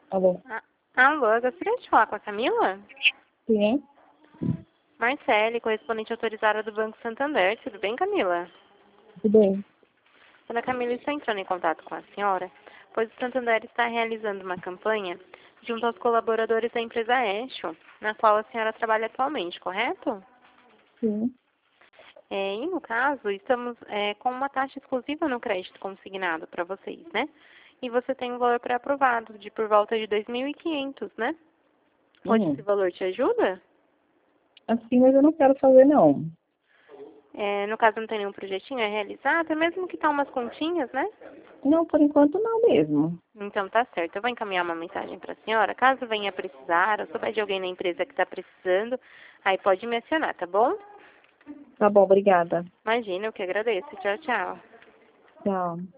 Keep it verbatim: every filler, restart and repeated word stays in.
Alô? Ah, alô, eu gostaria de falar com a Camila? Sim, Marcele, correspondente autorizada do Banco Santander. Tudo bem, Camila? tudo bem. Dona Camila, estou entrando em contato com a senhora, pois o Santander está realizando uma campanha junto aos colaboradores da empresa Eixo, na qual a senhora trabalha atualmente, correto? Sim. É, e no caso, estamos é, com uma taxa exclusiva no crédito consignado para vocês, né? E você tem um valor pré-aprovado de por volta de dois mil e quinhentos, né? Hoje esse Hum. valor te ajuda? Assim, mas eu não quero fazer, não. É, no caso, não tem nenhum projetinho a realizar, até mesmo que tá umas continhas, né? Não, por enquanto não mesmo. Então tá certo. Eu vou encaminhar uma mensagem para a senhora. Caso venha precisar, ou souber de alguém na empresa que está precisando, aí pode me acionar, tá bom? Tá bom, obrigada. Imagina, eu que agradeço. Tchau, tchau. Tchau.